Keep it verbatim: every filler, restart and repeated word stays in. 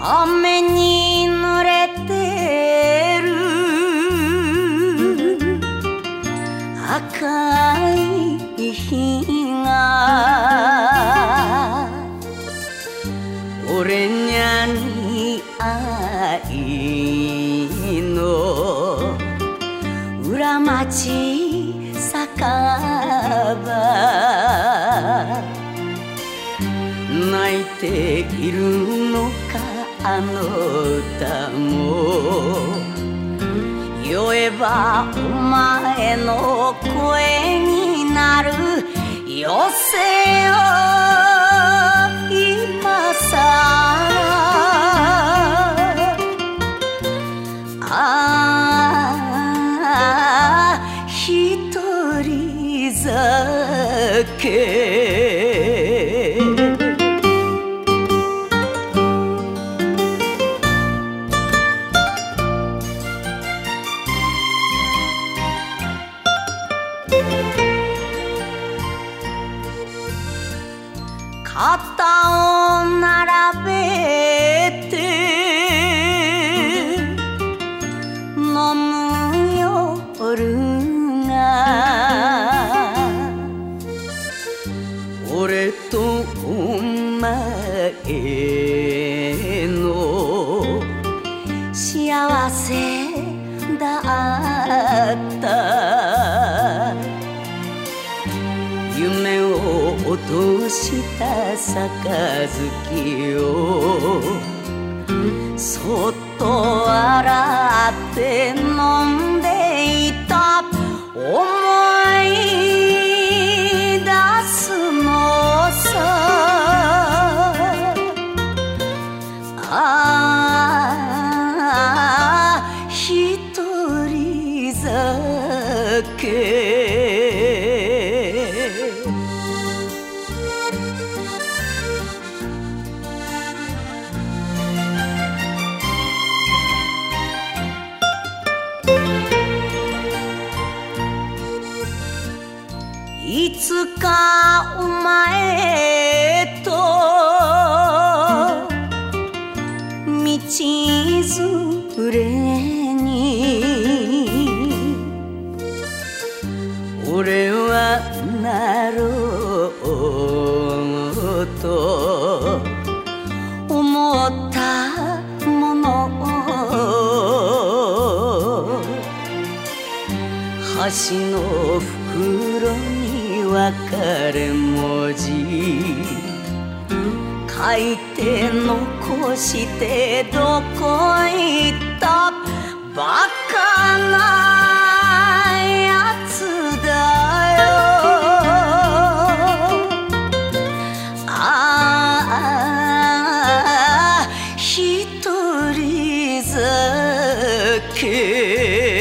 雨に濡れてる赤い日が俺にゃに愛の裏町酒場泣いているのかあの歌も酔えばお前の声になるよせよ今さらああ一人酒肩を並べて飲む夜が俺とお前の幸せだった夢を落とした杯をそっと洗って飲んでいた思い出すのさああ一人酒いつかお前と道連れに俺はなろうと思ったもの橋の袋に別れ文字書いて残してどこ行ったバカなやつだよああ一人酒